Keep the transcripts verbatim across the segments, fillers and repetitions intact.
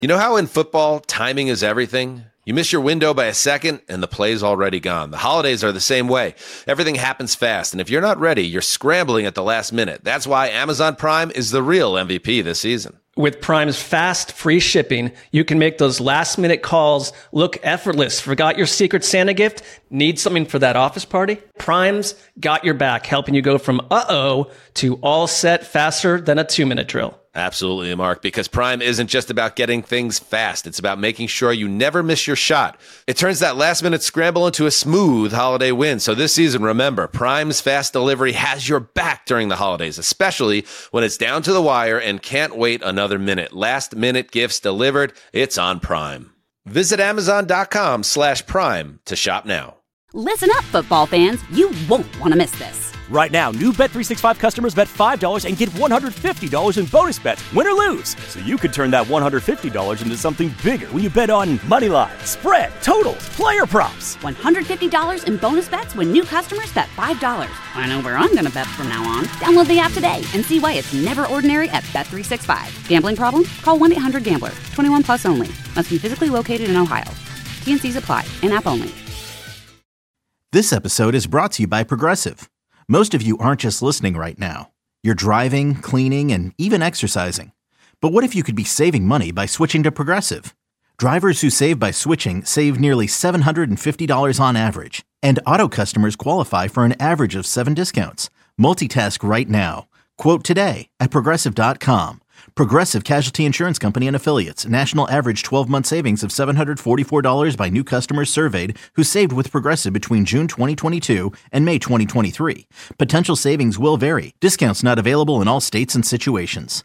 You know how in football, timing is everything? You miss your window by a second, and the play's already gone. The holidays are the same way. Everything happens fast, and if you're not ready, you're scrambling at the last minute. That's why Amazon Prime is the real M V P this season. With Prime's fast, free shipping, you can make those last-minute calls look effortless. Forgot your Secret Santa gift? Need something for that office party? Prime's got your back, helping you go from uh-oh to all set faster than a two-minute drill. Absolutely, Mark, because Prime isn't just about getting things fast. It's about making sure you never miss your shot. It turns that last-minute scramble into a smooth holiday win. So this season, remember, Prime's fast delivery has your back during the holidays, especially when it's down to the wire and can't wait another minute. Last-minute gifts delivered. It's on Prime. Visit Amazon.com slash Prime to shop now. Listen up, football fans. You won't want to miss this. Right now, new Bet three sixty-five customers bet five dollars and get one hundred fifty dollars in bonus bets, win or lose. So you could turn that one hundred fifty dollars into something bigger when you bet on money line, spread, totals, player props. one hundred fifty dollars in bonus bets when new customers bet five dollars. I know where I'm going to bet from now on. Download the app today and see why it's never ordinary at Bet three sixty-five. Gambling problem? Call one eight hundred gambler. twenty-one plus only. Must be physically located in Ohio. T and C's apply. In-app only. This episode is brought to you by Progressive. Most of you aren't just listening right now. You're driving, cleaning, and even exercising. But what if you could be saving money by switching to Progressive? Drivers who save by switching save nearly seven hundred fifty dollars on average. And auto customers qualify for an average of seven discounts. Multitask right now. Quote today at Progressive dot com. Progressive Casualty Insurance Company and Affiliates. National average twelve-month savings of seven hundred forty-four dollars by new customers surveyed who saved with Progressive between June twenty twenty-two and May twenty twenty-three. Potential savings will vary. Discounts not available in all states and situations.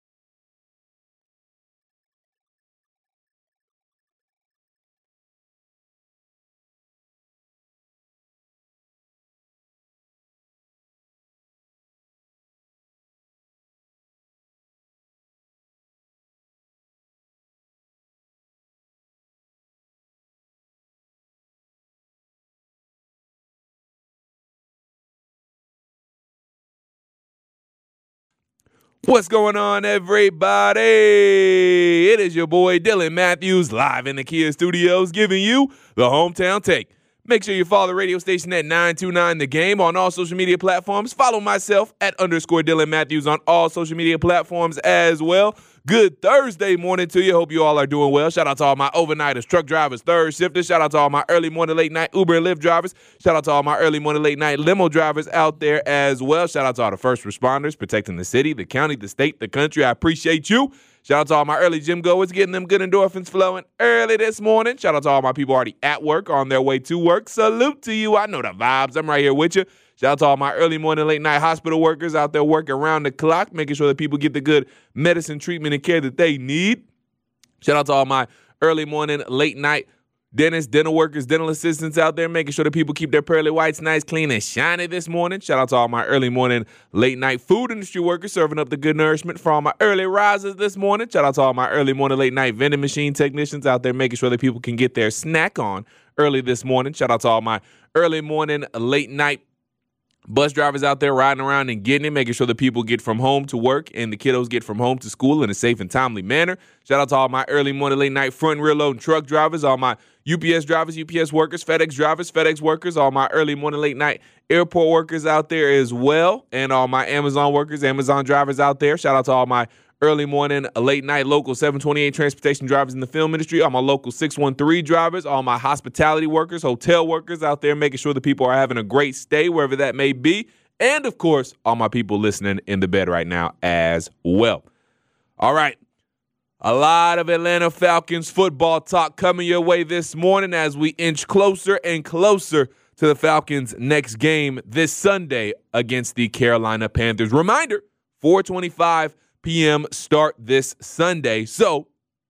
What's going on, everybody? It is your boy Dylan Matthews live in the Kia Studios giving you the Hometown Take. Make sure you follow the radio station at nine two nine The Game on all social media platforms. Follow myself at underscore Dylan Matthews on all social media platforms as well. Good Thursday morning to you. Hope you all are doing well. Shout out to all my overnighters, truck drivers, third shifters. Shout out to all my early morning, late night Uber and Lyft drivers. Shout out to all my early morning, late night limo drivers out there as well. Shout out to all the first responders protecting the city, the county, the state, the country. I appreciate you. Shout out to all my early gym goers getting them good endorphins flowing early this morning. Shout out to all my people already at work, on their way to work. Salute to you. I know the vibes. I'm right here with you. Shout out to all my early morning, late night hospital workers out there working around the clock, making sure that people get the good medicine, treatment, and care that they need. Shout out to all my early morning, late night dentists, dental workers, dental assistants out there, making sure that people keep their pearly whites nice, clean, and shiny this morning. Shout out to all my early morning, late night food industry workers serving up the good nourishment for all my early risers this morning. Shout out to all my early morning, late night vending machine technicians out there, making sure that people can get their snack on early this morning. Shout out to all my early morning, late night bus drivers out there riding around and getting it, making sure that people get from home to work and the kiddos get from home to school in a safe and timely manner. Shout out to all my early morning, late night front and rear loading truck drivers, all my U P S drivers, U P S workers, FedEx drivers, FedEx workers, all my early morning, late night airport workers out there as well, and all my Amazon workers, Amazon drivers out there. Shout out to all my early morning, late night local seven twenty-eight transportation drivers in the film industry, all my local six one three drivers, all my hospitality workers, hotel workers out there making sure that people are having a great stay wherever that may be, and of course, all my people listening in the bed right now as well. All right, a lot of Atlanta Falcons football talk coming your way this morning as we inch closer and closer to the Falcons' next game this Sunday against the Carolina Panthers. Reminder, four twenty-five p.m. start this Sunday. So,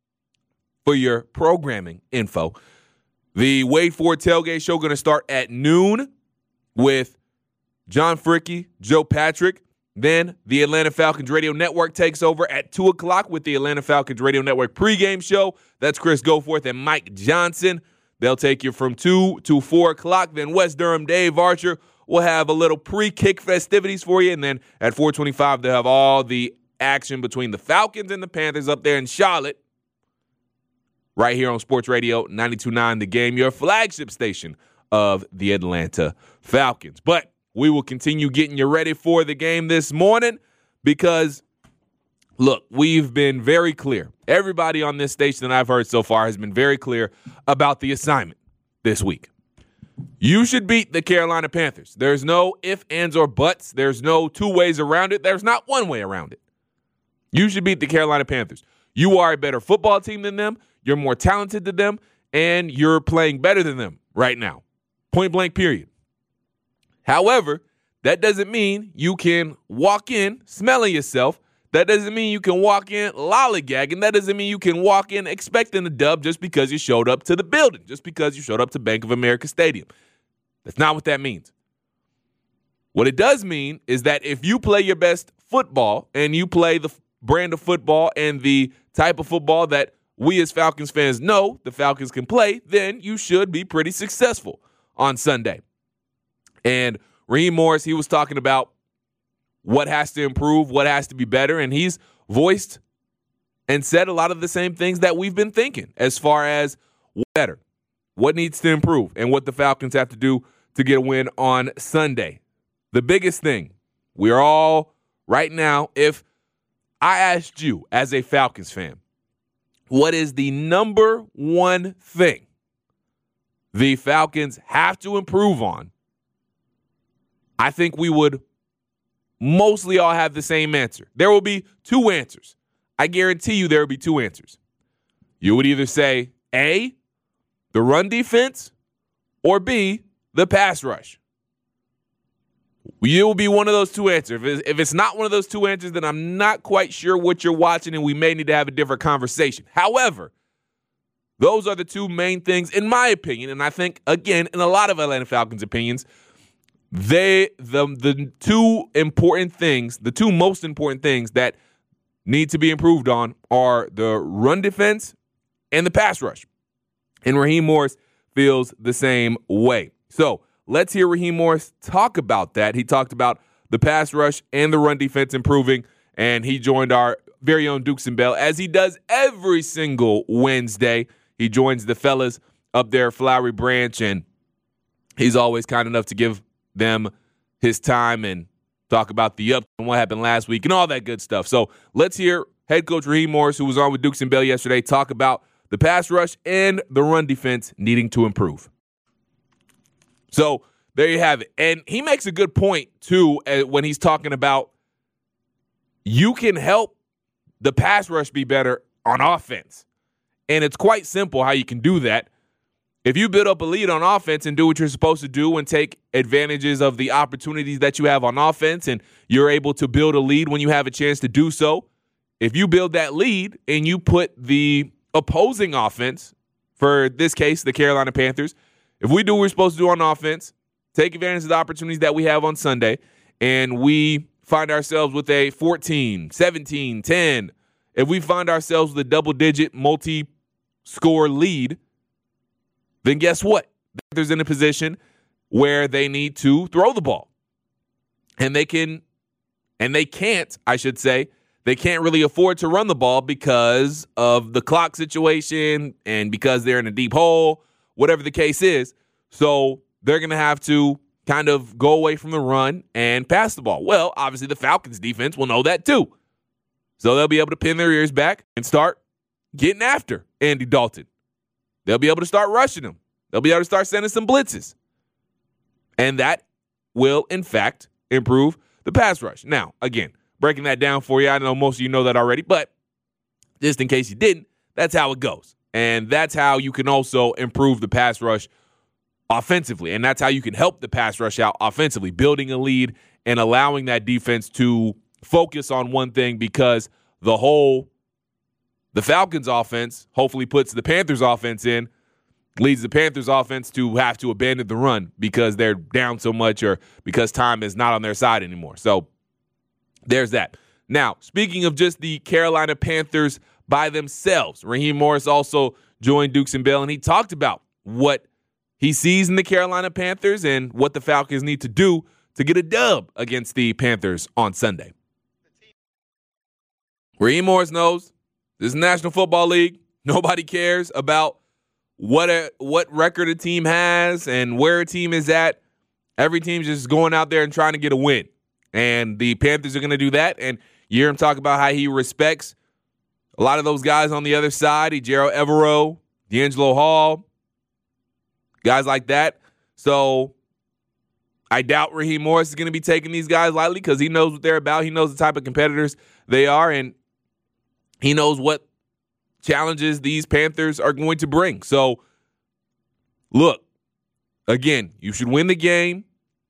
for your programming info, the Wade Ford Tailgate Show going to start at noon with John Fricky, Joe Patrick. Then the Atlanta Falcons Radio Network takes over at two o'clock with the Atlanta Falcons Radio Network pregame show. That's Chris Goforth and Mike Johnson. They'll take you from two to four o'clock. Then West Durham, Dave Archer will have a little pre-kick festivities for you. And then at four twenty-five, they'll have all the action between the Falcons and the Panthers up there in Charlotte right here on Sports Radio ninety-two point nine The Game, your flagship station of the Atlanta Falcons. But we will continue getting you ready for the game this morning because, look, we've been very clear. Everybody on this station that I've heard so far has been very clear about the assignment this week. You should beat the Carolina Panthers. There's no ifs, ands, or buts. There's no two ways around it. There's not one way around it. You should beat the Carolina Panthers. You are a better football team than them. You're more talented than them. And you're playing better than them right now. Point blank, period. However, that doesn't mean you can walk in smelling yourself. That doesn't mean you can walk in lollygagging. That doesn't mean you can walk in expecting a dub just because you showed up to the building, just because you showed up to Bank of America Stadium. That's not what that means. What it does mean is that if you play your best football and you play the brand of football and the type of football that we as Falcons fans know the Falcons can play, then you should be pretty successful on Sunday. And Raheem Morris, he was talking about what has to improve, what has to be better, and he's voiced and said a lot of the same things that we've been thinking as far as what better, what needs to improve, and what the Falcons have to do to get a win on Sunday. The biggest thing, we're all right now, if I asked you as a Falcons fan, what is the number one thing the Falcons have to improve on, I think we would mostly all have the same answer. There will be two answers. I guarantee you there will be two answers. You would either say A, the run defense, or B, the pass rush. You will be one of those two answers. If it's, if it's not one of those two answers, then I'm not quite sure what you're watching, and we may need to have a different conversation. However, those are the two main things, in my opinion, and I think, again, in a lot of Atlanta Falcons' opinions, They the the two important things, the two most important things that need to be improved on are the run defense and the pass rush. And Raheem Morris feels the same way. So let's hear Raheem Morris talk about that. He talked about the pass rush and the run defense improving, and he joined our very own Dukes and Bell, as he does every single Wednesday. He joins the fellas up there, Flowery Branch, and he's always kind enough to give them his time and talk about the up and what happened last week and all that good stuff. So let's hear head coach Raheem Morris, who was on with Dukes and Bell yesterday, talk about the pass rush and the run defense needing to improve. So there you have it. And he makes a good point, too, when he's talking about you can help the pass rush be better on offense. And it's quite simple how you can do that. If you build up a lead on offense and do what you're supposed to do and take advantages of the opportunities that you have on offense, and you're able to build a lead when you have a chance to do so, if you build that lead and you put the opposing offense, for this case, the Carolina Panthers, if we do what we're supposed to do on offense, take advantage of the opportunities that we have on Sunday, and we find ourselves with a fourteen, seventeen, ten, if we find ourselves with a double-digit multi-score lead, then guess what? The Panthers in a position where they need to throw the ball. And they can, and they can't, I should say, they can't really afford to run the ball because of the clock situation and because they're in a deep hole, whatever the case is. So they're going to have to kind of go away from the run and pass the ball. Well, obviously the Falcons defense will know that too. So they'll be able to pin their ears back and start getting after Andy Dalton. They'll be able to start rushing him. They'll be able to start sending some blitzes. And that will, in fact, improve the pass rush. Now, again, breaking that down for you, I know most of you know that already, but just in case you didn't, that's how it goes. And that's how you can also improve the pass rush offensively. And that's how you can help the pass rush out offensively, building a lead and allowing that defense to focus on one thing, because the whole The Falcons offense hopefully puts the Panthers offense in, leads the Panthers offense to have to abandon the run because they're down so much or because time is not on their side anymore. So there's that. Now, speaking of just the Carolina Panthers by themselves, Raheem Morris also joined Dukes and Bell, and he talked about what he sees in the Carolina Panthers and what the Falcons need to do to get a dub against the Panthers on Sunday. Raheem Morris knows this is the National Football League. Nobody cares about what a, what record a team has and where a team is at. Every team's just going out there and trying to get a win. And the Panthers are going to do that. And you hear him talk about how he respects a lot of those guys on the other side, Ejiro Evero, D'Angelo Hall, guys like that. So I doubt Raheem Morris is going to be taking these guys lightly because he knows what they're about. He knows the type of competitors they are, and he knows what challenges these Panthers are going to bring. So, look, again, you should win the game.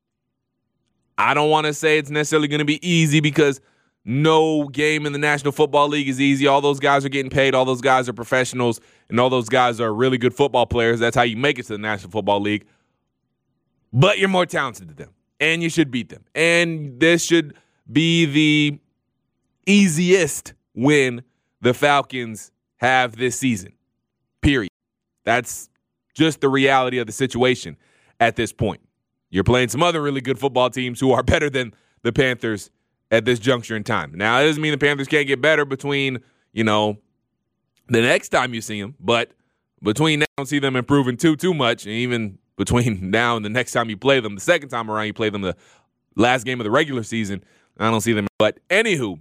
I don't want to say it's necessarily going to be easy because no game in the National Football League is easy. All those guys are getting paid. All those guys are professionals, and all those guys are really good football players. That's how you make it to the National Football League. But you're more talented than them, and you should beat them. And this should be the easiest win the Falcons have this season, period. That's just the reality of the situation at this point. You're playing some other really good football teams who are better than the Panthers at this juncture in time. Now, it doesn't mean the Panthers can't get better between, you know, the next time you see them, but between now, I don't see them improving too, too much, and even between now and the next time you play them, the second time around you play them, the last game of the regular season, I don't see them. But anywho,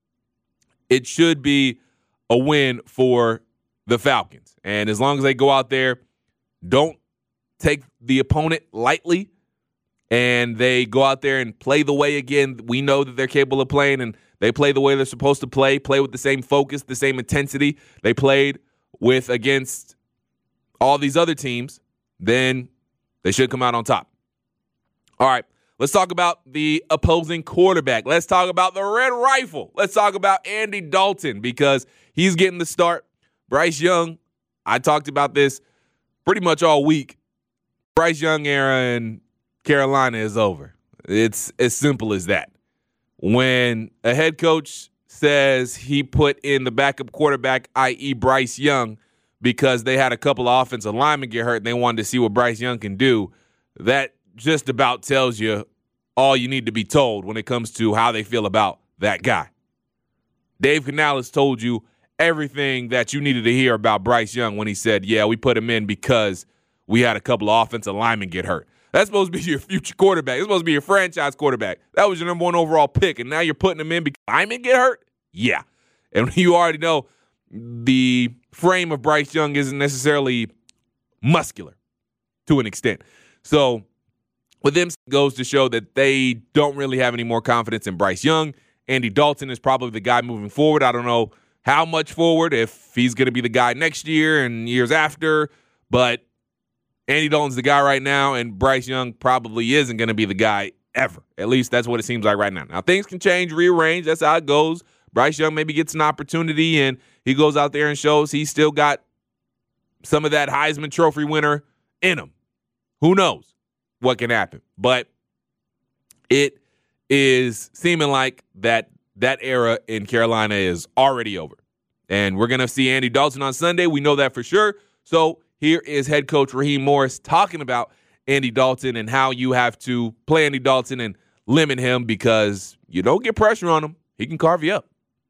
it should be a win for the Falcons. And as long as they go out there, don't take the opponent lightly, and they go out there and play the way, again, we know that they're capable of playing, and they play the way they're supposed to play, play with the same focus, the same intensity they played with against all these other teams, then they should come out on top. All right, let's talk about the opposing quarterback. Let's talk about the Red Rifle. Let's talk about Andy Dalton because he's getting the start. Bryce Young, I talked about this pretty much all week. Bryce Young era in Carolina is over. It's as simple as that. When a head coach says he put in the backup quarterback, that is. Bryce Young, because they had a couple of offensive linemen get hurt and they wanted to see what Bryce Young can do, that just about tells you all you need to be told when it comes to how they feel about that guy. Dave Canales told you everything that you needed to hear about Bryce Young when he said, yeah, we put him in because we had a couple of offensive linemen get hurt. That's supposed to be your future quarterback. It's supposed to be your franchise quarterback. That was your number one overall pick, and now you're putting him in because linemen get hurt? Yeah. And you already know the frame of Bryce Young isn't necessarily muscular to an extent. So with them, goes to show that they don't really have any more confidence in Bryce Young. Andy Dalton is probably the guy moving forward. I don't know how much forward, if he's going to be the guy next year and years after, but Andy Dalton's the guy right now, and Bryce Young probably isn't going to be the guy ever. At least that's what it seems like right now. Now, things can change, rearrange. That's how it goes. Bryce Young maybe gets an opportunity, and he goes out there and shows he's still got some of that Heisman Trophy winner in him. Who knows what can happen? But it is seeming like that that era in Carolina is already over. And we're going to see Andy Dalton on Sunday. We know that for sure. So here is head coach Raheem Morris talking about Andy Dalton and how you have to play Andy Dalton and limit him because you don't get pressure on him. He can carve you up.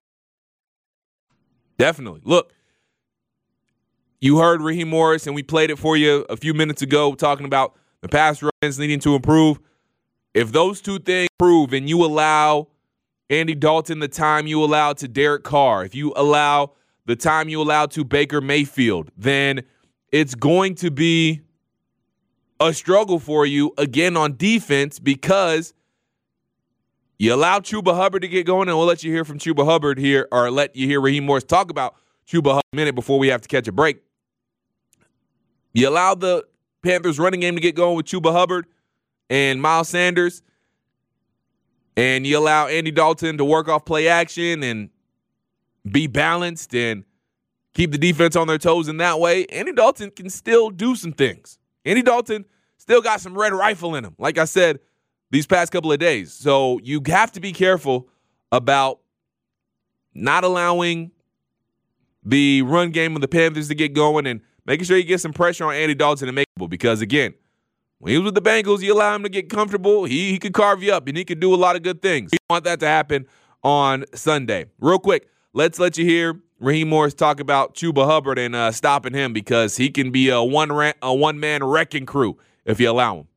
Definitely. Look, you heard Raheem Morris, and we played it for you a few minutes ago talking about the pass runs needing to improve. If those two things improve and you allow Andy Dalton the time you allow to Derek Carr, if you allow the time you allow to Baker Mayfield, then it's going to be a struggle for you again on defense because you allow Chuba Hubbard to get going, and we'll let you hear from Chuba Hubbard here, or let you hear Raheem Morris talk about Chuba Hubbard in a minute before we have to catch a break. You allow the Panthers running game to get going with Chuba Hubbard and Miles Sanders, and you allow Andy Dalton to work off play action and be balanced and keep the defense on their toes in that way, Andy Dalton can still do some things. Andy Dalton still got some red rifle in him, like I said, these past couple of days. So you have to be careful about not allowing the run game of the Panthers to get going and making sure you get some pressure on Andy Dalton and make it, because, again, when he was with the Bengals, you allow him to get comfortable. He, he could carve you up, and he could do a lot of good things. We want that to happen on Sunday. Real quick, let's let you hear Raheem Morris talk about Chuba Hubbard and uh, stopping him because he can be a one ra- a one man wrecking crew if you allow him.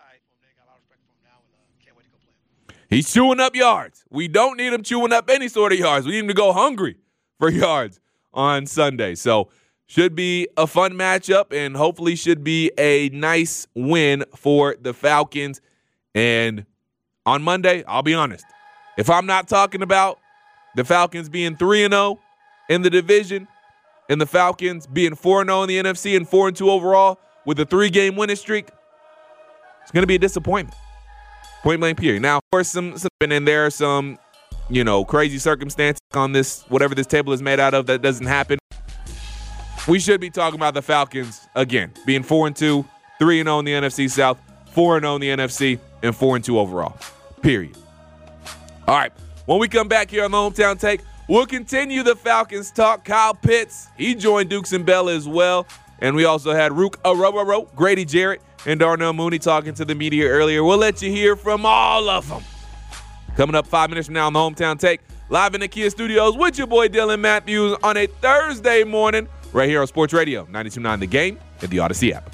He's chewing up yards. We don't need him chewing up any sort of yards. We need him to go hungry for yards on Sunday. So should be a fun matchup and hopefully should be a nice win for the Falcons. And on Monday, I'll be honest, if I'm not talking about the Falcons being three and oh in the division and the Falcons being four and oh in the N F C and four and two overall with a three-game winning streak, it's going to be a disappointment. Point blank period. Now, of course, some, some and there are some, you know, crazy circumstances on this, whatever this table is made out of, that doesn't happen. We should be talking about the Falcons again, being four and two, three and oh in the N F C South, four and oh in the N F C, and four and two overall. Period. All right. When we come back here on the Hometown Take, we'll continue the Falcons talk. Kyle Pitts, he joined Dukes and Bell as well. And we also had Rook Arororo, Grady Jarrett, and Darnell Mooney talking to the media earlier. We'll let you hear from all of them. Coming up five minutes from now on the Hometown Take, live in the Kia Studios with your boy Dylan Matthews on a Thursday morning right here on Sports Radio ninety-two point nine The Game and the Odyssey app.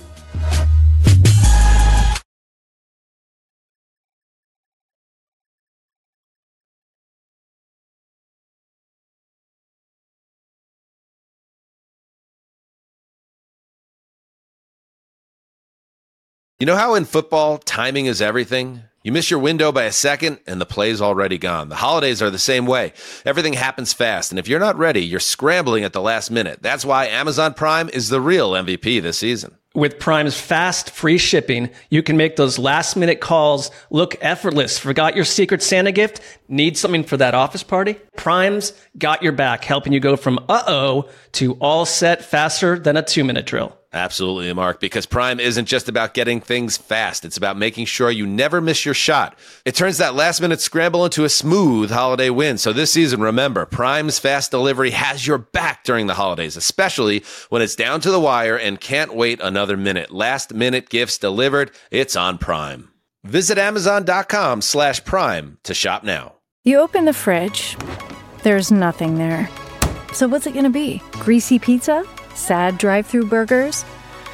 You know how in football, timing is everything? You miss your window by a second, and the play's already gone. The holidays are the same way. Everything happens fast, and if you're not ready, you're scrambling at the last minute. That's why Amazon Prime is the real M V P this season. With Prime's fast, free shipping, you can make those last-minute calls look effortless. Forgot your Secret Santa gift? Need something for that office party? Prime's got your back, helping you go from uh-oh to all set faster than a two-minute drill. Absolutely, Mark, because Prime isn't just about getting things fast. It's about making sure you never miss your shot. It turns that last-minute scramble into a smooth holiday win. So this season, remember, Prime's fast delivery has your back during the holidays, especially when it's down to the wire and can't wait another minute. Last-minute gifts delivered, it's on Prime. Visit Amazon.com slash Prime to shop now. You open the fridge, there's nothing there. So what's it going to be? Greasy pizza? Sad drive-through burgers?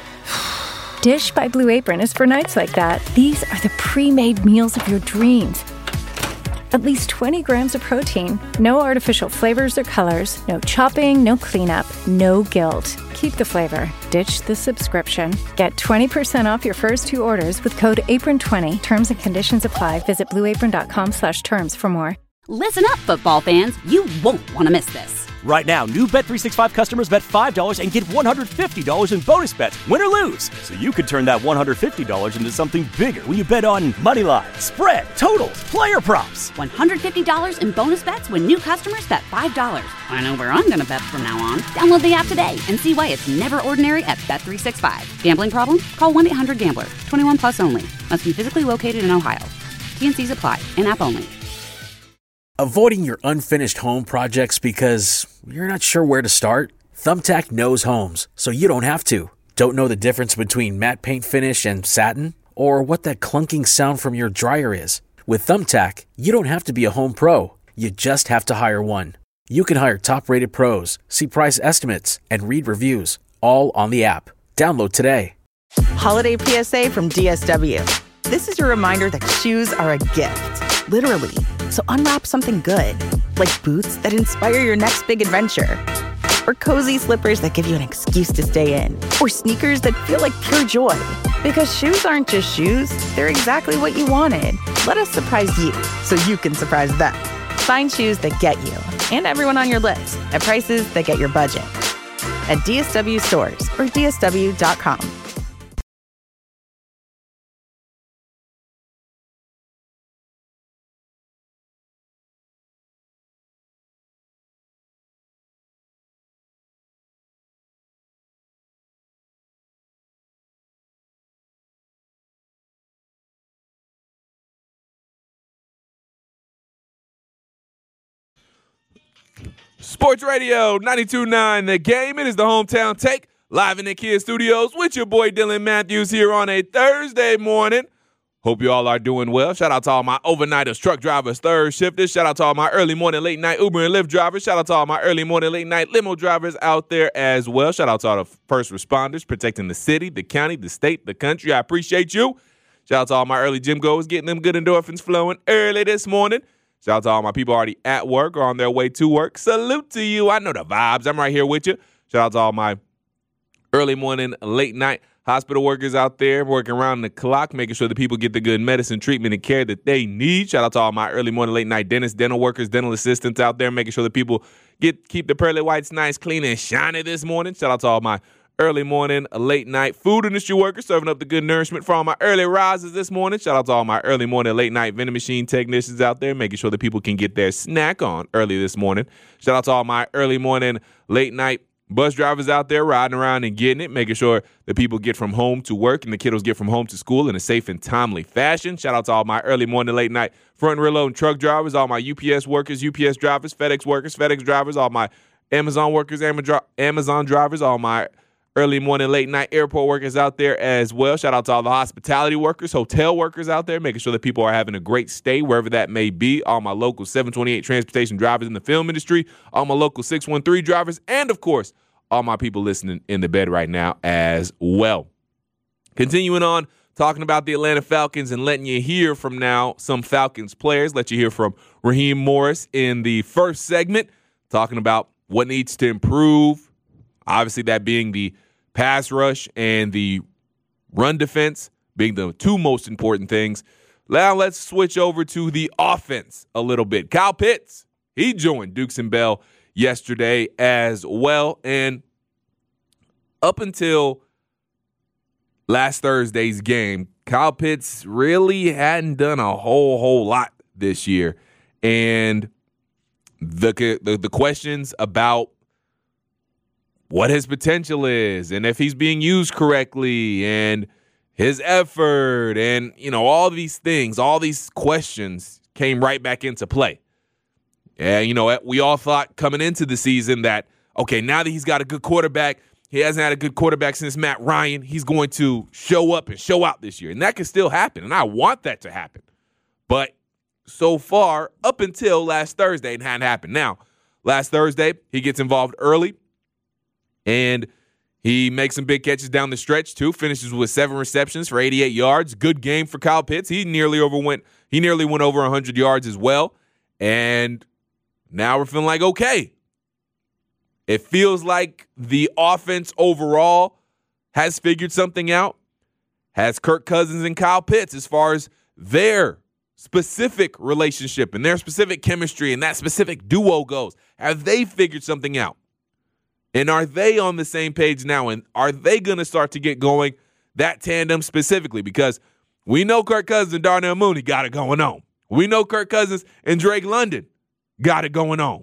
Dish by Blue Apron is for nights like that. These are the pre-made meals of your dreams. At least twenty grams of protein, no artificial flavors or colors, no chopping, no cleanup, no guilt. Keep the flavor. Ditch the subscription. Get twenty percent off your first two orders with code apron twenty. Terms and conditions apply. Visit blueapron.com slash terms for more. Listen up, football fans. You won't want to miss this. Right now, new Bet three sixty-five customers bet five dollars and get one hundred fifty dollars in bonus bets, win or lose. So you could turn that one hundred fifty dollars into something bigger when you bet on money line, spread, totals, player props. one hundred fifty dollars in bonus bets when new customers bet five dollars. I know where I'm going to bet from now on. Download the app today and see why it's never ordinary at Bet three sixty-five. Gambling problem? Call one eight hundred gambler. twenty-one plus only. Must be physically located in Ohio. T N Cs apply. In-app only. Avoiding your unfinished home projects because you're not sure where to start? Thumbtack knows homes, so you don't have to. Don't know the difference between matte paint finish and satin? Or what that clunking sound from your dryer is? With Thumbtack, you don't have to be a home pro. You just have to hire one. You can hire top-rated pros, see price estimates, and read reviews, all on the app. Download today. Holiday P S A from D S W. This is your reminder that shoes are a gift, literally. So unwrap something good, like boots that inspire your next big adventure, or cozy slippers that give you an excuse to stay in, or sneakers that feel like pure joy. Because shoes aren't just shoes, they're exactly what you wanted. Let us surprise you so you can surprise them. Find shoes that get you and everyone on your list at prices that get your budget at D S W stores or D S W dot com. Sports Radio ninety-two point nine The Game. It is the Hometown Take, live in the Kia Studios with your boy Dylan Matthews here on a Thursday morning. Hope you all are doing well. Shout out to all my overnighters, truck drivers, third shifters. Shout out to all my early morning, late night Uber and Lyft drivers. Shout out to all my early morning, late night limo drivers out there as well. Shout out to all the first responders protecting the city, the county, the state, the country. I appreciate you. Shout out to all my early gym goers getting them good endorphins flowing early this morning. Shout out to all my people already at work or on their way to work. Salute to you. I know the vibes. I'm right here with you. Shout out to all my early morning, late night hospital workers out there working around the clock, making sure that people get the good medicine, treatment, and care that they need. Shout out to all my early morning, late night dentists, dental workers, dental assistants out there, making sure that people get keep the pearly whites nice, clean, and shiny this morning. Shout out to all my early morning, late night food industry workers serving up the good nourishment for all my early risers this morning. Shout out to all my early morning, late night vending machine technicians out there, making sure that people can get their snack on early this morning. Shout out to all my early morning, late night bus drivers out there riding around and getting it, making sure that people get from home to work and the kiddos get from home to school in a safe and timely fashion. Shout out to all my early morning, late night front and rear load truck drivers, all my U P S workers, U P S drivers, FedEx workers, FedEx drivers, all my Amazon workers, Amazon drivers, all my early morning, late night airport workers out there as well. Shout out to all the hospitality workers, hotel workers out there, making sure that people are having a great stay wherever that may be. All my local seven twenty-eight transportation drivers in the film industry, all my local six one three drivers, and of course, all my people listening in the bed right now as well. Continuing on, talking about the Atlanta Falcons and letting you hear from now some Falcons players. Let you hear from Raheem Morris in the first segment, talking about what needs to improve. Obviously, that being the pass rush and the run defense being the two most important things. Now let's switch over to the offense a little bit. Kyle Pitts, he joined Dukes and Bell yesterday as well. And up until last Thursday's game, Kyle Pitts really hadn't done a whole, whole lot this year. And the the, the questions about what his potential is and if he's being used correctly and his effort and, you know, all these things, all these questions came right back into play. Yeah, you know, we all thought coming into the season that, okay, now that he's got a good quarterback, he hasn't had a good quarterback since Matt Ryan, he's going to show up and show out this year. And that can still happen, and I want that to happen. But so far, up until last Thursday, it hadn't happened. Now, last Thursday, he gets involved early, and he makes some big catches down the stretch, too. Finishes with seven receptions for eighty-eight yards. Good game for Kyle Pitts. He nearly overwent, he nearly went over one hundred yards as well. And now we're feeling like, okay, it feels like the offense overall has figured something out. Has Kirk Cousins and Kyle Pitts as far as their specific relationship and their specific chemistry and that specific duo goes. Have they figured something out? And are they on the same page now? And are they going to start to get going, that tandem specifically? Because we know Kirk Cousins and Darnell Mooney got it going on. We know Kirk Cousins and Drake London got it going on.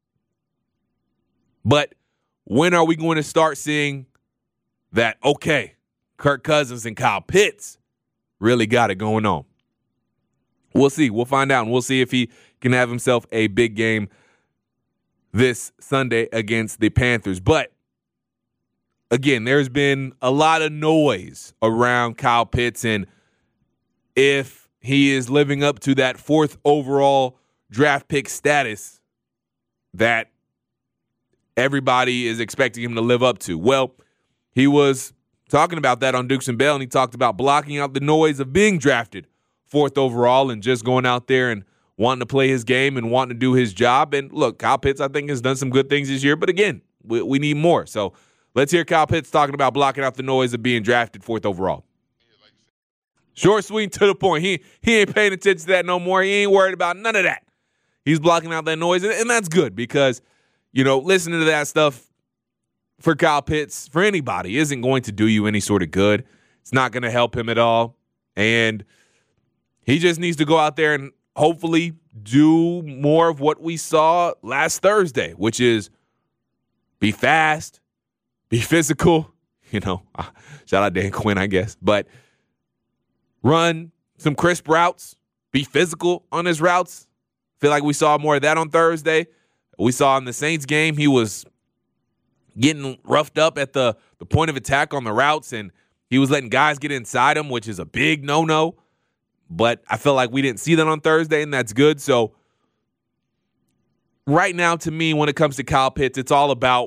But when are we going to start seeing that, okay, Kirk Cousins and Kyle Pitts really got it going on? We'll see. We'll find out, and we'll see if he can have himself a big game this Sunday against the Panthers. But, again, there's been a lot of noise around Kyle Pitts and if he is living up to that fourth overall draft pick status that everybody is expecting him to live up to. Well, he was talking about that on Dukes and Bell, and he talked about blocking out the noise of being drafted fourth overall and just going out there and wanting to play his game and wanting to do his job. And look, Kyle Pitts, I think, has done some good things this year, but again, we, we need more. So let's hear Kyle Pitts talking about blocking out the noise of being drafted fourth overall. Short, sweet, to the point. He he ain't paying attention to that no more. He ain't worried about none of that. He's blocking out that noise, and, and that's good because, you know, listening to that stuff for Kyle Pitts, for anybody, isn't going to do you any sort of good. It's not going to help him at all. And he just needs to go out there and hopefully do more of what we saw last Thursday, which is be fast, be physical. You know, shout out Dan Quinn, I guess. But run some crisp routes, be physical on his routes. Feel like we saw more of that on Thursday. We saw in the Saints game, he was getting roughed up at the, the point of attack on the routes, and he was letting guys get inside him, which is a big no-no. But I feel like we didn't see that on Thursday, and that's good. So right now, to me, when it comes to Kyle Pitts, it's all about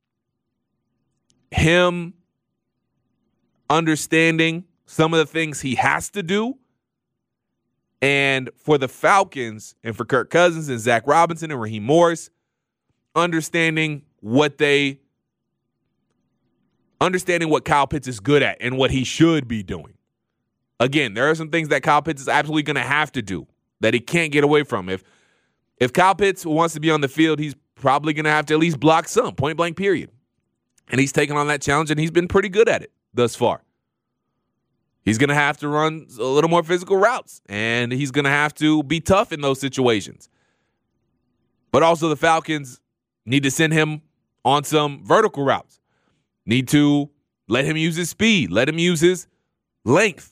him understanding some of the things he has to do. And for the Falcons and for Kirk Cousins and Zach Robinson and Raheem Morris, understanding what they understanding what Kyle Pitts is good at and what he should be doing. Again, there are some things that Kyle Pitts is absolutely going to have to do that he can't get away from. If if Kyle Pitts wants to be on the field, he's probably going to have to at least block some, point blank period. And he's taken on that challenge, and he's been pretty good at it thus far. He's going to have to run a little more physical routes, and he's going to have to be tough in those situations. But also the Falcons need to send him on some vertical routes. Need to let him use his speed, let him use his length.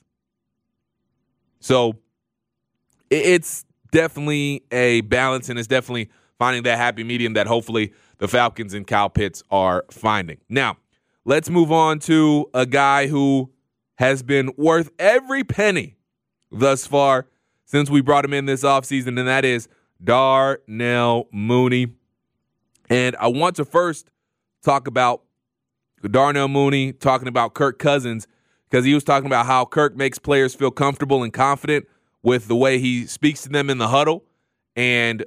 So it's definitely a balance, and it's definitely finding that happy medium that hopefully the Falcons and Kyle Pitts are finding. Now, let's move on to a guy who has been worth every penny thus far since we brought him in this offseason, and that is Darnell Mooney. And I want to first talk about Darnell Mooney talking about Kirk Cousins, because he was talking about how Kirk makes players feel comfortable and confident with the way he speaks to them in the huddle. And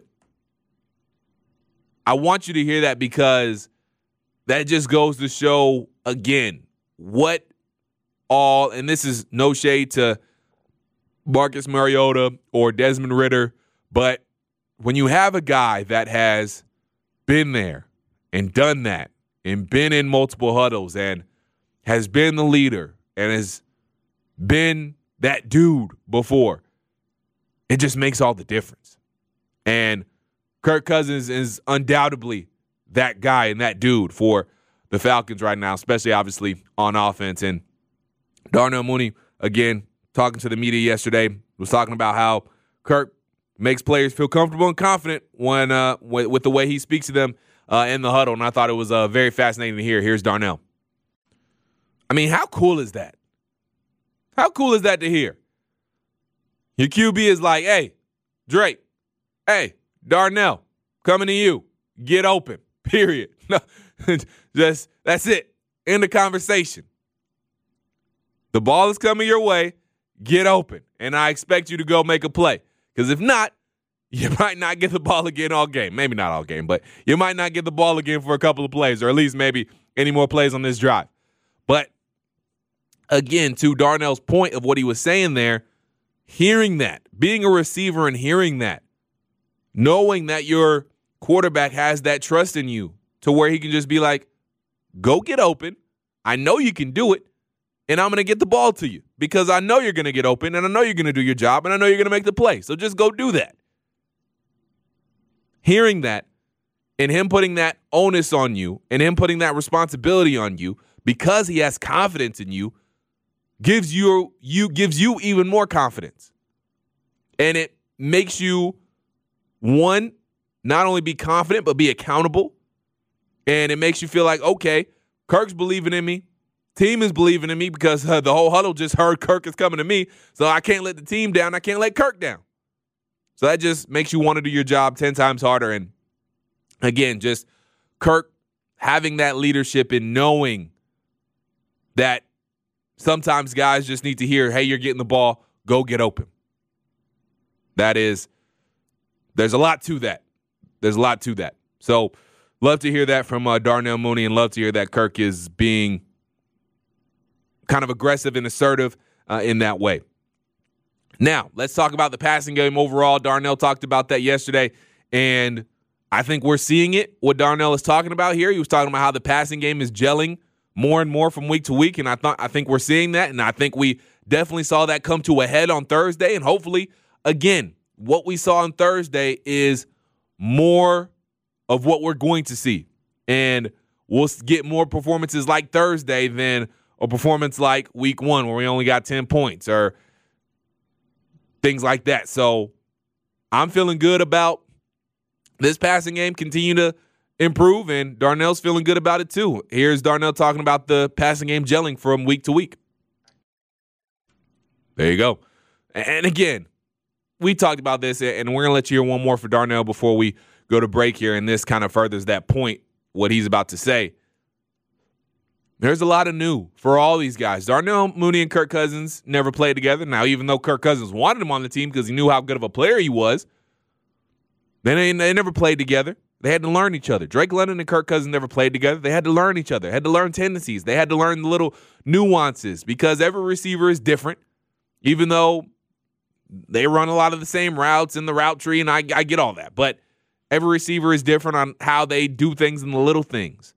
I want you to hear that, because that just goes to show, again, what all, and this is no shade to Marcus Mariota or Desmond Ridder, but when you have a guy that has been there and done that and been in multiple huddles and has been the leader and has been that dude before, it just makes all the difference. And Kirk Cousins is undoubtedly that guy and that dude for the Falcons right now, especially obviously on offense. And Darnell Mooney, again, talking to the media yesterday, was talking about how Kirk makes players feel comfortable and confident when uh, with, with the way he speaks to them uh, in the huddle. And I thought it was uh, very fascinating to hear. Here's Darnell. I mean, how cool is that? How cool is that to hear? Your Q B is like, hey, Drake, hey, Darnell, coming to you. Get open, period. No, just that's it. End the conversation. The ball is coming your way. Get open. And I expect you to go make a play. Because if not, you might not get the ball again all game. Maybe not all game, but you might not get the ball again for a couple of plays, or at least maybe any more plays on this drive. But again, to Darnell's point of what he was saying there, hearing that, being a receiver and hearing that, knowing that your quarterback has that trust in you to where he can just be like, go get open. I know you can do it. And I'm going to get the ball to you because I know you're going to get open, and I know you're going to do your job, and I know you're going to make the play. So just go do that. Hearing that and him putting that onus on you and him putting that responsibility on you because he has confidence in you gives you, you, gives you even more confidence. And it makes you, one, not only be confident, but be accountable. And it makes you feel like, okay, Kirk's believing in me. Team is believing in me because uh, the whole huddle just heard Kirk is coming to me, so I can't let the team down. I can't let Kirk down. So that just makes you want to do your job ten times harder. And again, just Kirk having that leadership and knowing that sometimes guys just need to hear, hey, you're getting the ball, go get open. That is, there's a lot to that. There's a lot to that. So love to hear that from uh, Darnell Mooney, and love to hear that Kirk is being kind of aggressive and assertive uh, in that way. Now, let's talk about the passing game overall. Darnell talked about that yesterday, and I think we're seeing it, what Darnell is talking about here. He was talking about how the passing game is gelling more and more from week to week, and I thought I think we're seeing that, and I think we definitely saw that come to a head on Thursday, and hopefully, again, what we saw on Thursday is more of what we're going to see, and we'll get more performances like Thursday than a performance like week one where we only got ten points or things like that. So I'm feeling good about this passing game, continue to improve, and Darnell's feeling good about it too. Here's Darnell talking about the passing game gelling from week to week. There you go. And again, we talked about this, and we're going to let you hear one more for Darnell before we go to break here, and this kind of furthers that point, what he's about to say. There's a lot of new for all these guys. Darnell Mooney and Kirk Cousins never played together. Now, even though Kirk Cousins wanted him on the team because he knew how good of a player he was, they, they never played together. They had to learn each other. Drake London and Kirk Cousins never played together. They had to learn each other, had to learn tendencies. They had to learn the little nuances because every receiver is different, even though they run a lot of the same routes in the route tree, and I, I get all that. But every receiver is different on how they do things in the little things.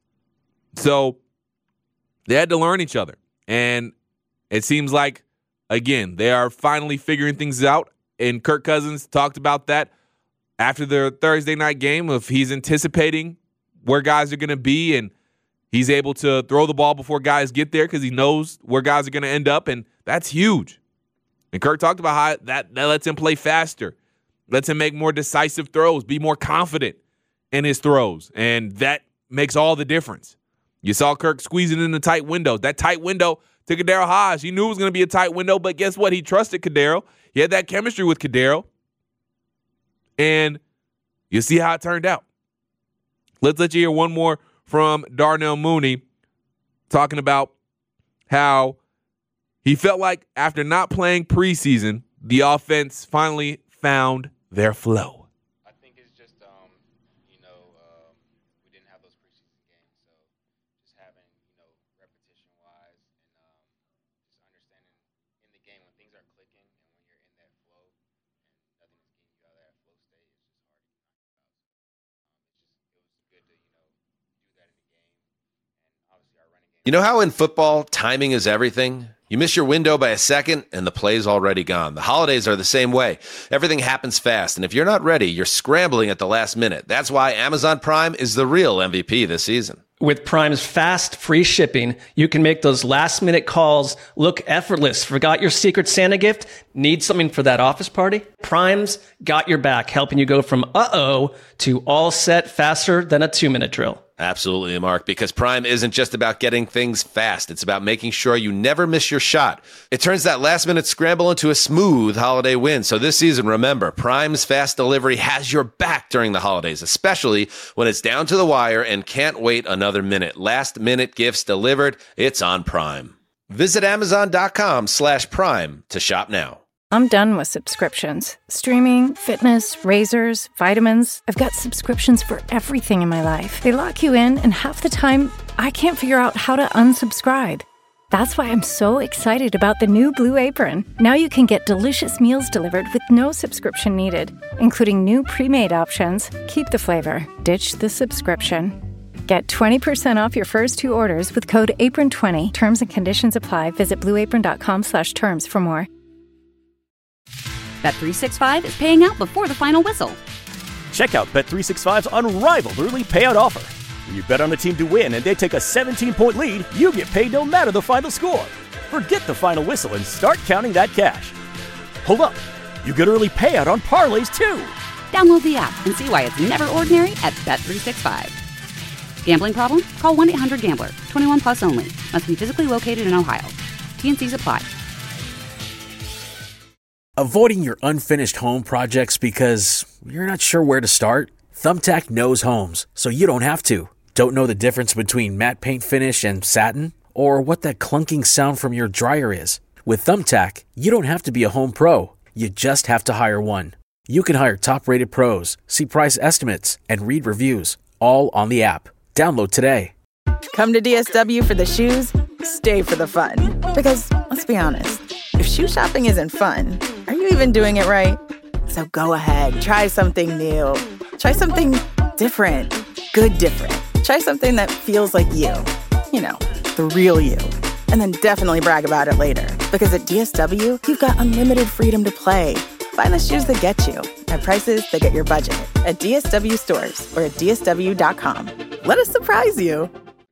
So they had to learn each other. And it seems like, again, they are finally figuring things out. And Kirk Cousins talked about that after the Thursday night game, if he's anticipating where guys are going to be and he's able to throw the ball before guys get there because he knows where guys are going to end up, and that's huge. And Kirk talked about how that, that lets him play faster, lets him make more decisive throws, be more confident in his throws, and that makes all the difference. You saw Kirk squeezing in the tight windows. That tight window to Kadero Hodge, he knew it was going to be a tight window, but guess what? He trusted Kadero. He had that chemistry with Kadero. And you see how it turned out. Let's let you hear one more from Darnell Mooney talking about how he felt like after not playing preseason, the offense finally found their flow. I think it's just, um, you know, um, we didn't have those preseason games, so just having, you know, repetition-wise and um, just understanding in the game when things are clicking and when you're in that flow and nothing is getting you out of that flow state, it's just hard to knock you out. Um, it's just, it was good to, you know, do that in the game. And obviously our running game. You know how in football, timing is everything? You miss your window by a second, and the play's already gone. The holidays are the same way. Everything happens fast, and if you're not ready, you're scrambling at the last minute. That's why Amazon Prime is the real M V P this season. With Prime's fast, free shipping, you can make those last-minute calls look effortless. Forgot your Secret Santa gift? Need something for that office party? Prime's got your back, helping you go from uh-oh to all set faster than a two-minute drill. Absolutely, Mark, because Prime isn't just about getting things fast. It's about making sure you never miss your shot. It turns that last-minute scramble into a smooth holiday win. So this season, remember, Prime's fast delivery has your back during the holidays, especially when it's down to the wire and can't wait another minute. Last-minute gifts delivered. It's on Prime. Visit Amazon.com slash Prime to shop now. I'm done with subscriptions. Streaming, fitness, razors, vitamins. I've got subscriptions for everything in my life. They lock you in, and half the time, I can't figure out how to unsubscribe. That's why I'm so excited about the new Blue Apron. Now you can get delicious meals delivered with no subscription needed, including new pre-made options. Keep the flavor, ditch the subscription. Get twenty percent off your first two orders with code apron twenty. Terms and conditions apply. Visit blueapron.com slash terms for more. Bet three sixty-five is paying out before the final whistle. Check out Bet three sixty-five's unrivaled early payout offer. When you bet on a team to win and they take a seventeen-point lead, you get paid no matter the final score. Forget the final whistle and start counting that cash. Hold up. You get early payout on parlays, too. Download the app and see why it's never ordinary at Bet three sixty-five. Gambling problem? Call one eight hundred gambler. twenty-one plus only. Must be physically located in Ohio. T N Cs apply. Avoiding your unfinished home projects because you're not sure where to start? Thumbtack knows homes, so you don't have to. Don't know the difference between matte paint finish and satin? Or what that clunking sound from your dryer is? With Thumbtack, you don't have to be a home pro. You just have to hire one. You can hire top-rated pros, see price estimates, and read reviews, all on the app. Download today. Come to D S W for the shoes, stay for the fun. Because, let's be honest, if shoe shopping isn't fun, are you even doing it right? So go ahead, try something new. Try something different. Good different. Try something that feels like you. You know, the real you. And then definitely brag about it later. Because at D S W, you've got unlimited freedom to play. Find the shoes that get you at prices that get your budget at D S W stores or at D S W dot com. Let us surprise you.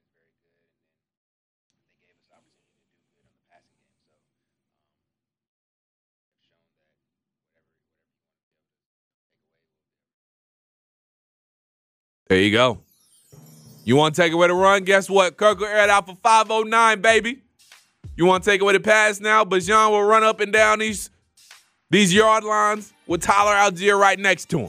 There you go. You want to take away the run? Guess what? Kirk will air it out for five oh nine, baby. You want to take away the pass now? Bajan will run up and down these these yard lines with Tyler Algier right next to him.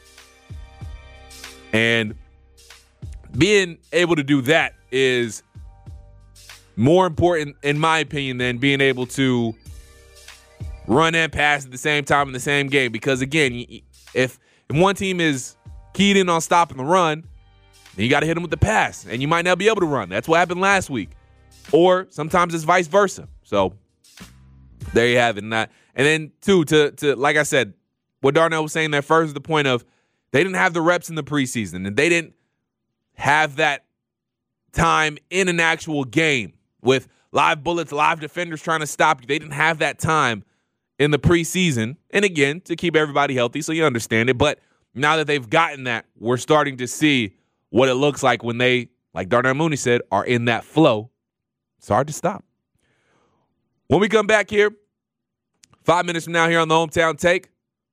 And being able to do that is more important, in my opinion, than being able to run and pass at the same time in the same game. Because, again, if, if one team is keyed in on stopping the run, then you got to hit them with the pass, and you might not be able to run. That's what happened last week. Or sometimes it's vice versa. So there you have it. And, I, and then, two, to, to like I said, what Darnell was saying there first is the point of they didn't have the reps in the preseason, and they didn't have that time in an actual game with live bullets, live defenders trying to stop you. They didn't have that time in the preseason. And again, to keep everybody healthy, so you understand it. But now that they've gotten that, we're starting to see what it looks like when they, like Darnell Mooney said, are in that flow. It's hard to stop. When we come back here, five minutes from now here on the Hometown Take,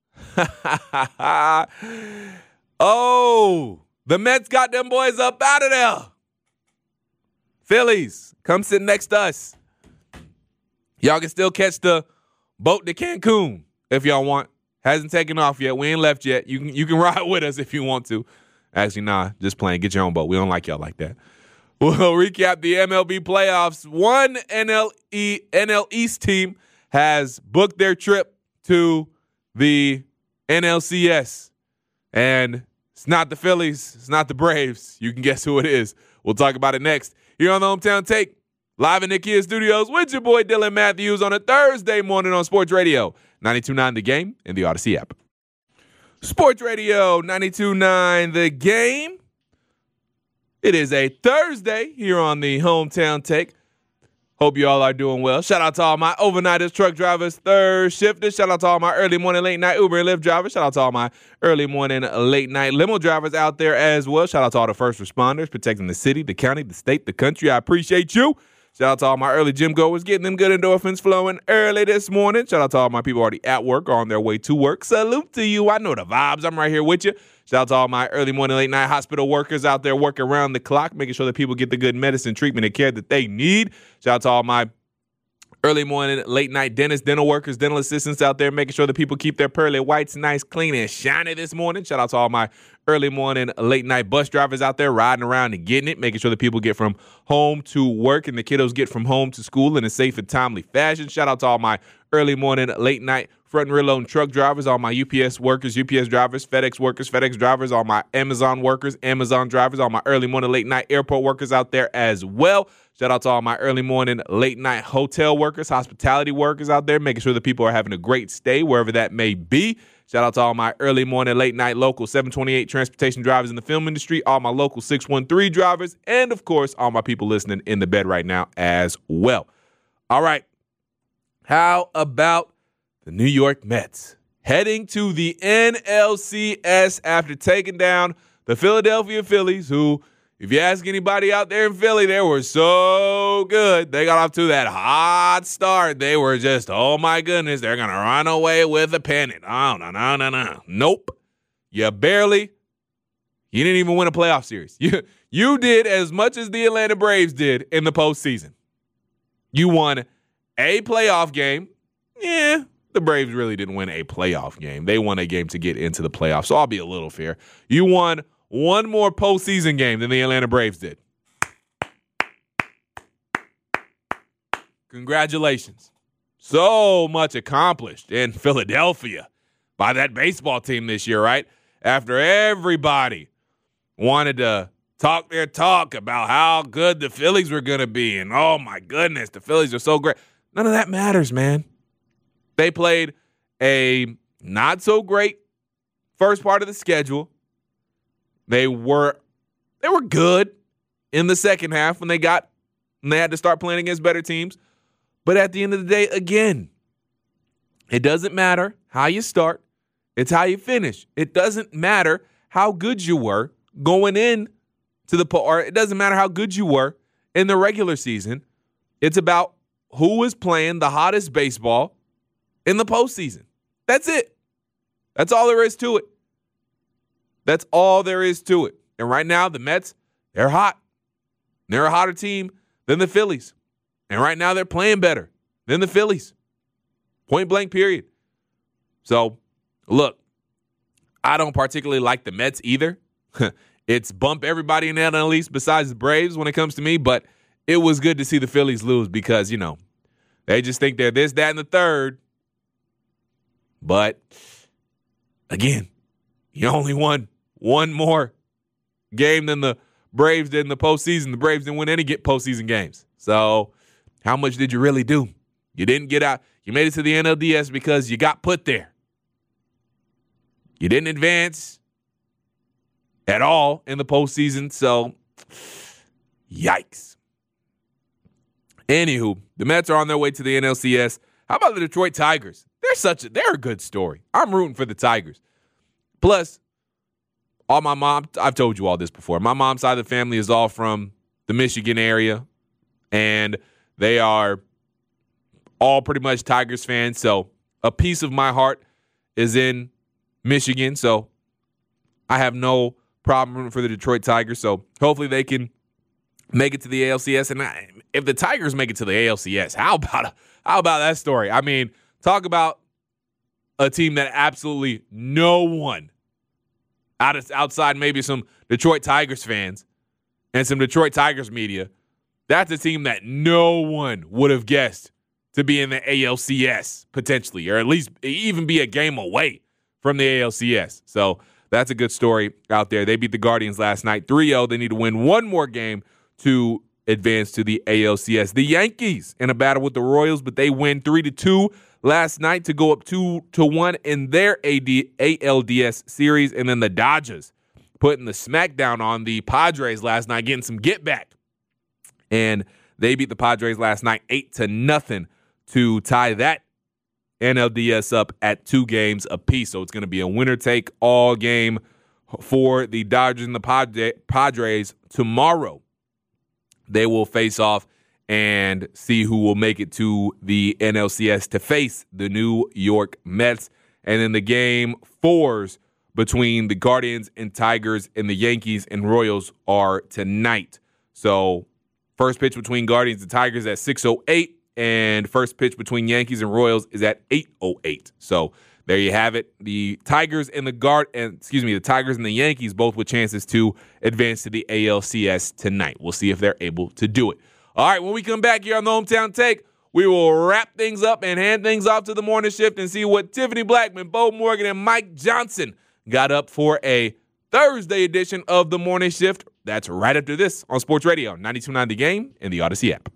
oh, the Mets got them boys up out of there. Phillies, come sit next to us. Y'all can still catch the boat to Cancun if y'all want. Hasn't taken off yet. We ain't left yet. You can you can ride with us if you want to. Actually, nah, just playing. Get your own boat. We don't like y'all like that. We'll recap the M L B playoffs. One N L E N L East team has booked their trip to the N L C S. And it's not the Phillies. It's not the Braves. You can guess who it is. We'll talk about it next here on the Hometown Take, live in the Kia Studios with your boy Dylan Matthews on a Thursday morning on Sports Radio ninety-two point nine The Game and the Odyssey app. Sports Radio ninety-two point nine The Game. It is a Thursday here on the Hometown Take. Hope you all are doing well. Shout out to all my overnighters, truck drivers, third shifters. Shout out to all my early morning, late night Uber and Lyft drivers. Shout out to all my early morning, late night limo drivers out there as well. Shout out to all the first responders protecting the city, the county, the state, the country. I appreciate you. Shout out to all my early gym goers, getting them good endorphins flowing early this morning. Shout out to all my people already at work or on their way to work. Salute to you. I know the vibes. I'm right here with you. Shout out to all my early morning, late night hospital workers out there working around the clock, making sure that people get the good medicine, treatment, and care that they need. Shout out to all my early morning, late night dentists, dental workers, dental assistants out there, making sure that people keep their pearly whites nice, clean, and shiny this morning. Shout out to all my early morning, late night bus drivers out there riding around and getting it, making sure that people get from home to work and the kiddos get from home to school in a safe and timely fashion. Shout out to all my early morning, late night front and rear loading truck drivers, all my U P S workers, U P S drivers, FedEx workers, FedEx drivers, all my Amazon workers, Amazon drivers, all my early morning, late night airport workers out there as well. Shout out to all my early morning, late night hotel workers, hospitality workers out there, making sure that people are having a great stay wherever that may be. Shout out to all my early morning, late night local seven twenty-eight transportation drivers in the film industry, all my local six one three drivers, and of course, all my people listening in the bed right now as well. All right. How about the New York Mets heading to the N L C S after taking down the Philadelphia Phillies, who, if you ask anybody out there in Philly, they were so good. They got off to that hot start. They were just, oh my goodness, they're going to run away with a pennant. Oh, no, no, no, no. Nope. You barely, you didn't even win a playoff series. You, you did as much as the Atlanta Braves did in the postseason. You won a playoff game. Yeah, the Braves really didn't win a playoff game. They won a game to get into the playoffs, so I'll be a little fair. You won one more postseason game than the Atlanta Braves did. Congratulations. So much accomplished in Philadelphia by that baseball team this year, right? After everybody wanted to talk their talk about how good the Phillies were going to be, and oh my goodness, the Phillies are so great. None of that matters, man. They played a not so great first part of the schedule. They were they were good in the second half when they got when they had to start playing against better teams. But at the end of the day, again, it doesn't matter how you start. It's how you finish. It doesn't matter how good you were going in to the or it doesn't matter how good you were in the regular season. It's about who is playing the hottest baseball in the postseason. That's it. That's all there is to it. That's all there is to it. And right now, the Mets, they're hot. They're a hotter team than the Phillies. And right now, they're playing better than the Phillies. Point blank, period. So, look, I don't particularly like the Mets either. It's bump everybody in the N L East besides the Braves when it comes to me, but it was good to see the Phillies lose because, you know, they just think they're this, that, and the third. But, again, you only won one more game than the Braves did in the postseason. The Braves didn't win any get postseason games. So, how much did you really do? You didn't get out. You made it to the N L D S because you got put there. You didn't advance at all in the postseason, so yikes. Anywho, the Mets are on their way to the N L C S. How about the Detroit Tigers? They're such a they're a good story. I'm rooting for the Tigers. Plus, all my mom, I've told you all this before. My mom's side of the family is all from the Michigan area, and they are all pretty much Tigers fans. So a piece of my heart is in Michigan, so I have no problem rooting for the Detroit Tigers. So hopefully they can make it to the A L C S. And I, if the Tigers make it to the A L C S, how about a, how about that story? I mean, talk about a team that absolutely no one out of, outside maybe some Detroit Tigers fans and some Detroit Tigers media, that's a team that no one would have guessed to be in the A L C S potentially, or at least even be a game away from the A L C S. So that's a good story out there. They beat the Guardians last night three oh. They need to win one more game to advance to the A L C S. The Yankees in a battle with the Royals, but they win three to two last night to go up two to one in their A L D S series. And then the Dodgers putting the smackdown on the Padres last night, getting some get back. And they beat the Padres last night eight to nothing to tie that N L D S up at two games apiece. So it's going to be a winner-take-all game for the Dodgers and the Padres tomorrow. They will face off and see who will make it to the N L C S to face the New York Mets. And then the game fours between the Guardians and Tigers and the Yankees and Royals are tonight. So first pitch between Guardians and Tigers at six oh eight. And first pitch between Yankees and Royals is at eight oh eight. So there you have it. The Tigers and the guard, and excuse me, the Tigers and the Yankees both with chances to advance to the A L C S tonight. We'll see if they're able to do it. All right, when we come back here on the Hometown Take, we will wrap things up and hand things off to the morning shift and see what Tiffany Blackman, Bo Morgan, and Mike Johnson got up for a Thursday edition of the morning shift. That's right after this on Sports Radio ninety-two point nine The Game and the Odyssey app.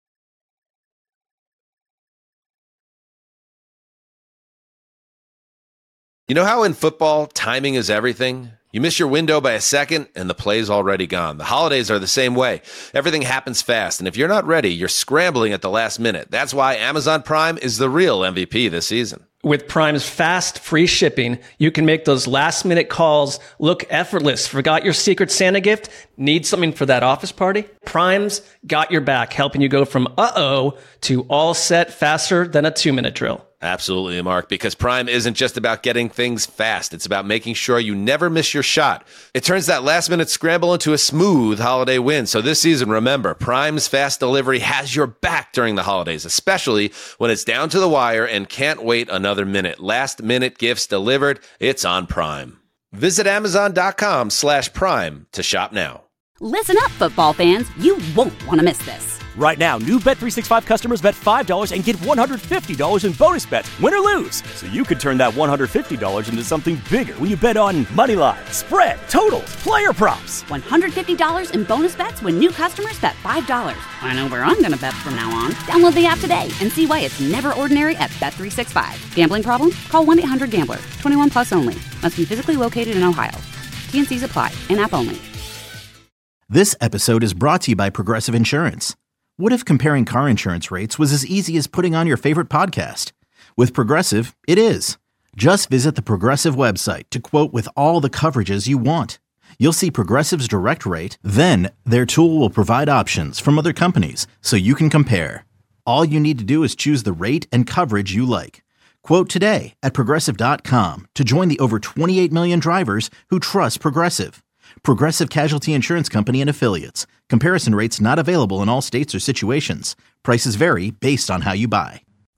You know how in football, timing is everything? You miss your window by a second, and the play's already gone. The holidays are the same way. Everything happens fast, and if you're not ready, you're scrambling at the last minute. That's why Amazon Prime is the real M V P this season. With Prime's fast, free shipping, you can make those last-minute calls look effortless. Forgot your Secret Santa gift? Need something for that office party? Prime's got your back, helping you go from uh-oh to all set faster than a two-minute drill. Absolutely, Mark, because Prime isn't just about getting things fast. It's about making sure you never miss your shot. It turns that last-minute scramble into a smooth holiday win. So this season, remember, Prime's fast delivery has your back during the holidays, especially when it's down to the wire and can't wait another minute. Last-minute gifts delivered. It's on Prime. Visit Amazon.com slash Prime to shop now. Listen up, football fans. You won't want to miss this. Right now, new Bet three sixty-five customers bet five dollars and get one hundred fifty dollars in bonus bets, win or lose. So you could turn that one hundred fifty dollars into something bigger when you bet on money line, spread, totals, player props. one hundred fifty dollars in bonus bets when new customers bet five dollars. I know where I'm going to bet from now on. Download the app today and see why it's never ordinary at Bet three sixty-five. Gambling problem? Call one eight hundred gambler. twenty-one plus only. Must be physically located in Ohio. T and C's apply. In-app only. This episode is brought to you by Progressive Insurance. What if comparing car insurance rates was as easy as putting on your favorite podcast? With Progressive, it is. Just visit the Progressive website to quote with all the coverages you want. You'll see Progressive's direct rate, then their tool will provide options from other companies so you can compare. All you need to do is choose the rate and coverage you like. Quote today at Progressive dot com to join the over twenty-eight million drivers who trust Progressive. Progressive Casualty Insurance Company and Affiliates. Comparison rates not available in all states or situations. Prices vary based on how you buy.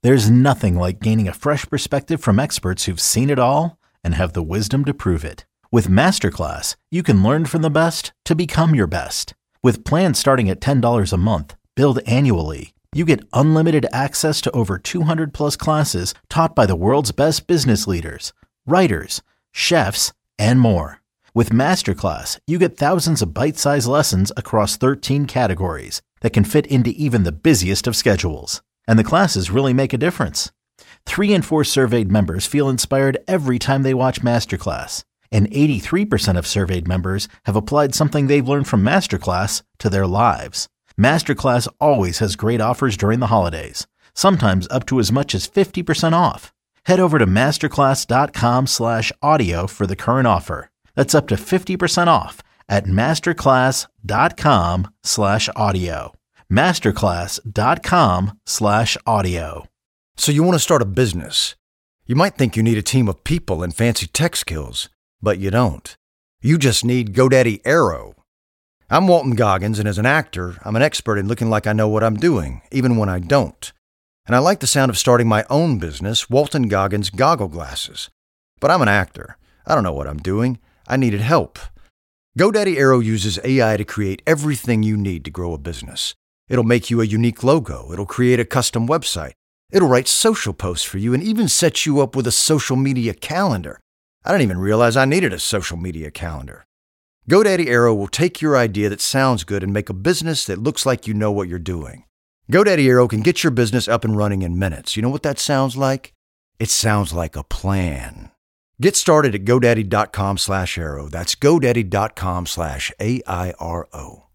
There's nothing like gaining a fresh perspective from experts who've seen it all and have the wisdom to prove it. With Masterclass, you can learn from the best to become your best. With plans starting at ten dollars a month, billed annually, you get unlimited access to over two hundred plus classes taught by the world's best business leaders, writers, chefs, and more. With Masterclass, you get thousands of bite-sized lessons across thirteen categories that can fit into even the busiest of schedules. And the classes really make a difference. Three in four surveyed members feel inspired every time they watch Masterclass. And eighty-three percent of surveyed members have applied something they've learned from Masterclass to their lives. Masterclass always has great offers during the holidays, sometimes up to as much as fifty percent off. Head over to masterclass.com slash audio for the current offer. That's up to fifty percent off at masterclass.com slash audio. Masterclass.com slash audio. So you want to start a business. You might think you need a team of people and fancy tech skills, but you don't. You just need GoDaddy Aero. I'm Walton Goggins, and as an actor, I'm an expert in looking like I know what I'm doing, even when I don't. And I like the sound of starting my own business, Walton Goggins Goggle Glasses. But I'm an actor. I don't know what I'm doing. I needed help. GoDaddy Aero uses A I to create everything you need to grow a business. It'll make you a unique logo. It'll create a custom website. It'll write social posts for you and even set you up with a social media calendar. I didn't even realize I needed a social media calendar. GoDaddy Aero will take your idea that sounds good and make a business that looks like you know what you're doing. GoDaddy Aero can get your business up and running in minutes. You know what that sounds like? It sounds like a plan. Get started at GoDaddy.com slash Aero. That's GoDaddy.com slash A I R O.